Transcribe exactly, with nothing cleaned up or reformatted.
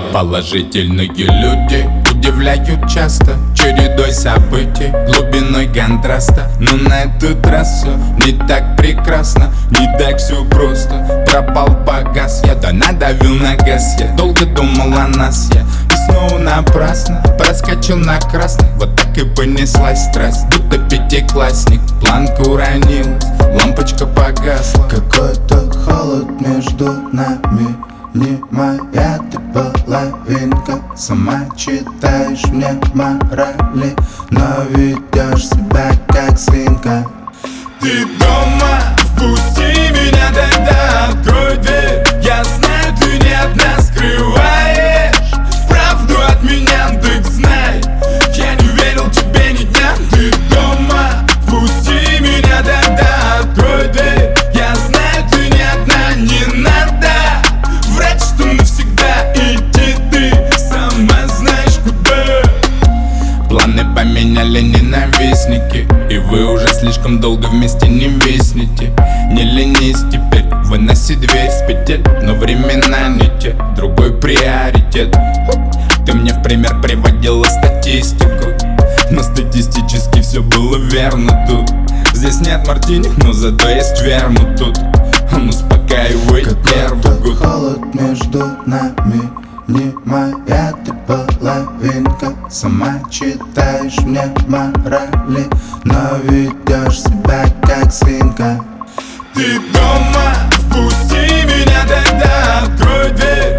Положительные люди удивляют часто чередой событий, глубиной контраста. Но на этот раз все не так прекрасно, не так все просто. Пропал, погас я, да надавил на газ. Я долго думал о нас, я и снова напрасно проскочил на красный. Вот так и понеслась страсть, будто пятиклассник. Планка уронилась, лампочка погасла. Какой-то холод между нами, не моя ты половинка. Сама читаешь мне морали, но ведешь себя как свинка. Ты дома? Впусти меня тогда, открой дверь. Я знаю, ты не одна скрываешь правду от меня, так знай, я не верил тебе ни дня. Ты дома? Впусти меня тогда, открой дверь. Я знаю, ты не одна, не надо врать, что навсегда идти, ты сама знаешь куда. Планы поменяли ненавистники, и вы уже слишком долго вместе не виснете. Не ленись теперь, выноси дверь с петель, но времена не те, другой приоритет. Ты мне в пример приводила статистику, но статистически все было верно тут. Здесь нет мартини, но зато есть вермут тут. Он успокаивает нервы. Какой-то холод между нами, не моя ты половинка. Сама читаешь мне морали, но ведешь себя как свинка. Ты дома? Впусти меня тогда, открой дверь.